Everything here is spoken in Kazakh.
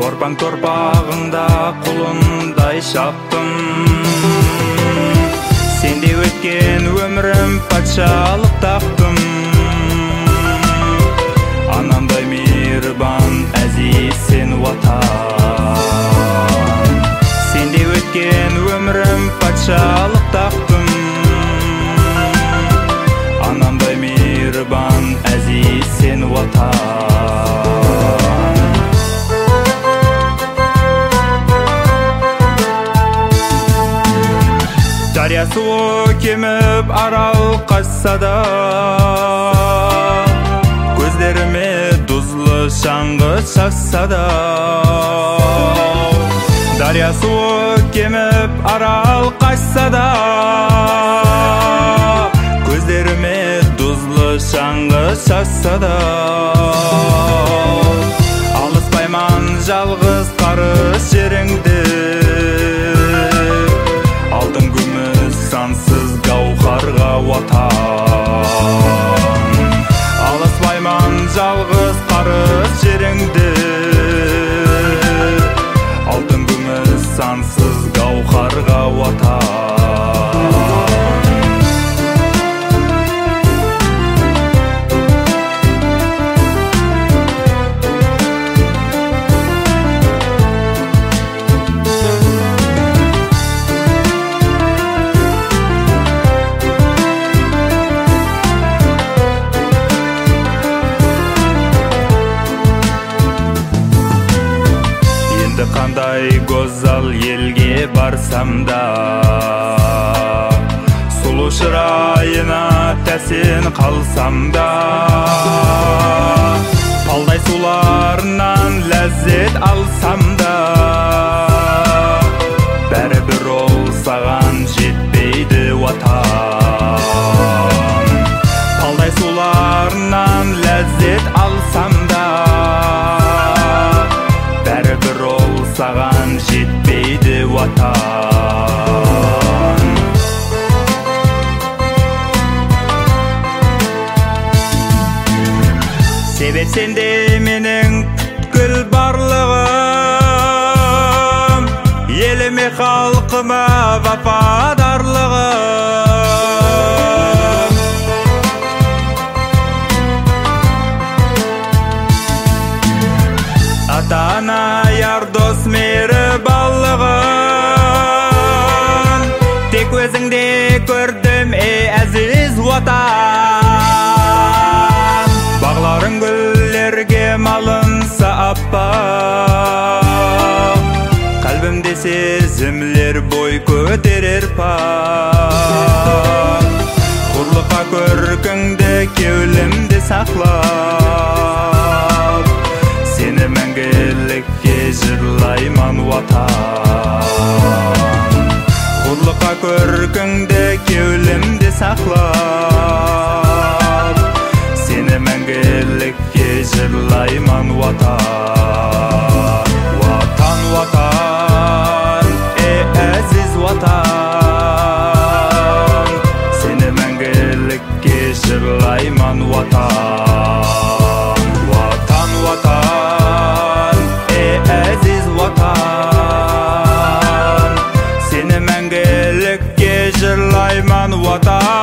Борбаң торпағыңда құлындай шаптым. Сенде өткен өмірім патшалық таптым. Анамдай мейірбан әзиз сен ватан. Сенде өткен өмірім патшалық таптым. Анамдай мейірбан әзиз сен ватан. Дария суы кеміп арал қашса да, көздеріме тұзлы шаңғы шақса да. Дария суы кеміп арал қашса да, көздеріме тұзлы шаңғы шақса да. Алыспайман жалғыз қарыс жеріңді, алтын күміс сансыз гауһарға ватан. Алыспайман жалғыз қарыс жеріңді, алтын күміс сансыз гауһарға ватан. Қандай гозал елге барсам да, сұлу шырайына тәсен қалсам да, палдай суларынан ләззет алсам да, бәрібір ол саған жетпейді ватан. Палдай суларынан ләззет алсам да, бәрібір ол саған жетпейді ватан. Себеп сенде менің бүткіл барлығым, еліме халқыма вафадарлығым. Ата-ана, яр, дос, мейірбанлығын тек өзіңде көрдім, ей әзиз ватан. Бағларың гүллерге малынса аппақ, қалбімде сезімлер бой көтерер пақ. Құрлыққа көркіңді кеулімде сақлап, сені мәңгілікке жырлайман ватан. Құрлыққа көркіңді кеулімде сақлап, сені мәңгілікке жырлайман ватан. Ватан, ватан, әзиз ватан, сені мәңгілікке жырлайман ватан. Ватан, ватан, әзиз ватан, сені мәңгілікке жырлайман ватан.